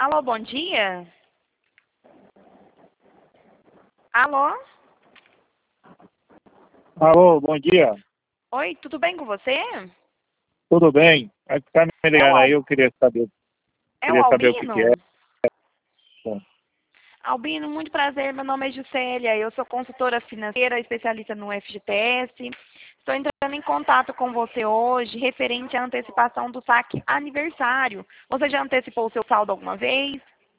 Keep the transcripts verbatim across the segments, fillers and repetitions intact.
Alô, bom dia? Alô? Alô, bom dia. Oi, tudo bem com você? Tudo bem? É que tá me É o, ligando aí, Al... eu queria saber, é o queria saber o que que é. Albino? Bom, Albino, muito prazer, meu nome é Juscelia, eu sou consultora financeira, especialista no F G T S. Estou entrando em contato com você hoje, referente à antecipação do saque aniversário. Você já antecipou o seu saldo alguma vez?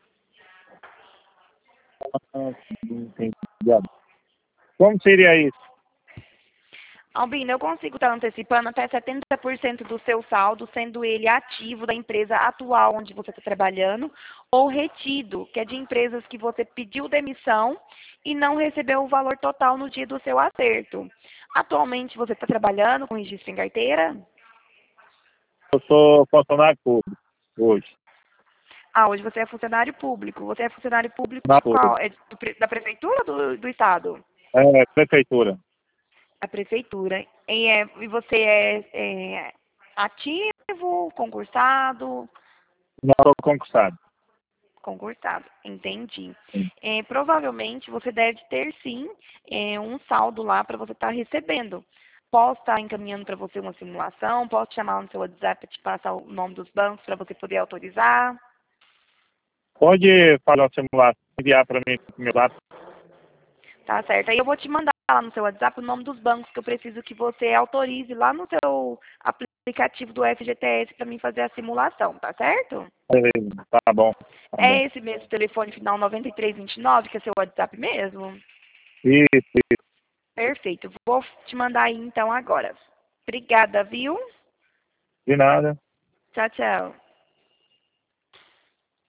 não entendi. Como seria isso? Albino, eu consigo estar antecipando até setenta por cento do seu saldo, sendo ele ativo da empresa atual onde você está trabalhando, ou retido, que é de empresas que você pediu demissão e não recebeu o valor total no dia do seu acerto. Atualmente você está trabalhando com registro em carteira? Eu sou funcionário público hoje. Ah, hoje você é funcionário público. Você é funcionário público Na de qual? pública. É do pre- da prefeitura ou do, do estado? É, prefeitura. A prefeitura. E, é, e você é, é ativo, concursado? Não sou concursado. Concursado, entendi. Sim. É, provavelmente você deve ter sim é, um saldo lá para você estar recebendo. Posso estar encaminhando para você uma simulação, posso te chamar no seu WhatsApp para te passar o nome dos bancos para você poder autorizar. Pode fazer uma simulação, enviar para mim no meu lado. Tá certo? Aí eu vou te mandar lá no seu WhatsApp o nome dos bancos que eu preciso que você autorize lá no seu aplicativo do F G T S para mim fazer a simulação, tá certo? Tá bom, tá bom. É esse mesmo telefone final nove três dois nove, que é seu WhatsApp mesmo? Isso, isso. Perfeito. Vou te mandar aí então agora. Obrigada, viu? De nada. Tchau, tchau.